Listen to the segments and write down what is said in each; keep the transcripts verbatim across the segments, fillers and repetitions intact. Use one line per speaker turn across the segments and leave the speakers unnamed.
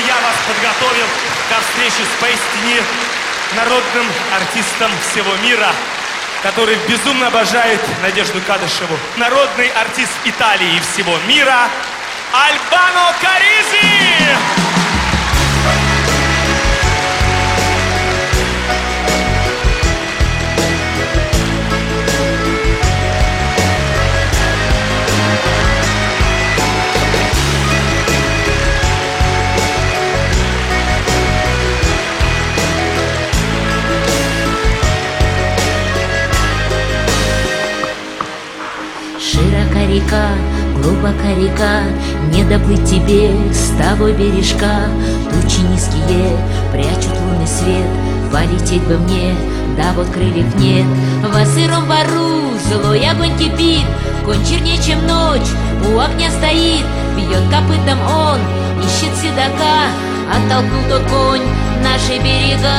я вас подготовил ко встрече с поистине народным артистом всего мира, который безумно обожает Надежду Кадышеву. Народный артист Италии и всего мира Альбано Каризи!
Широка река, глубока река, не доплыть тебе с того бережка. Тучи низкие прячут лунный свет, полететь бы мне, да вот крыльев нет. Во сыром бару злой огонь кипит, конь чернее, чем ночь, у огня стоит. Бьет копытом он, ищет седока, оттолкнул тот конь наши берега.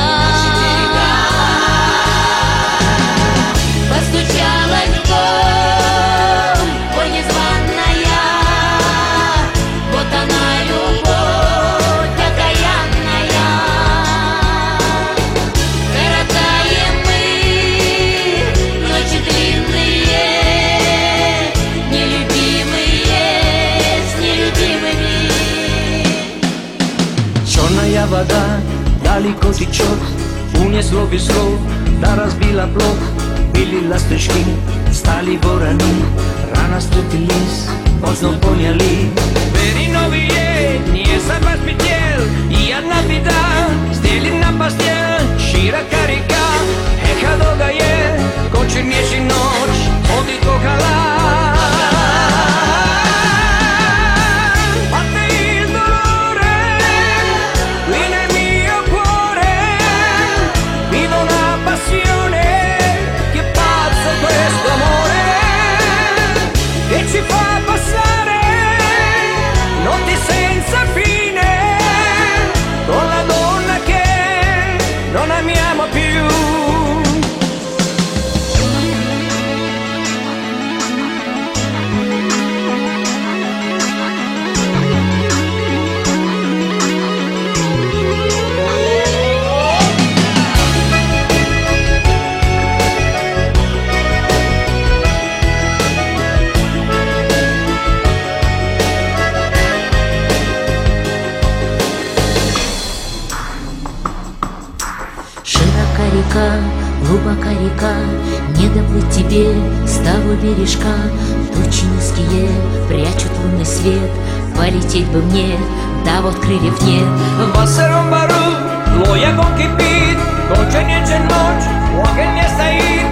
Постучалась в дом, ой, незваная, вот она, любовь окаянная. Коротаем мы ночи длинные, нелюбимые с нелюбимыми.
Черная вода далеко течет, унесло без слов, да разбила плот. Были ласточки, стали вороны, рано встретились, поздно поняли. Двери новые, не запаспетел, и одна беда, стелит на постель, широка река, эхо долгое, конь чернее ночь, ходит около. E ci fa passare notti senza fine con la donna che non amiamo più.
Широка река, глубока река, не доплыть тебе с того бережка. Тучи низкие прячут лунный свет, полететь бы мне, да вот крыльев нет.
Во сыром бару злой огонь кипит, конь чернее, чем ночь, у огня стоит.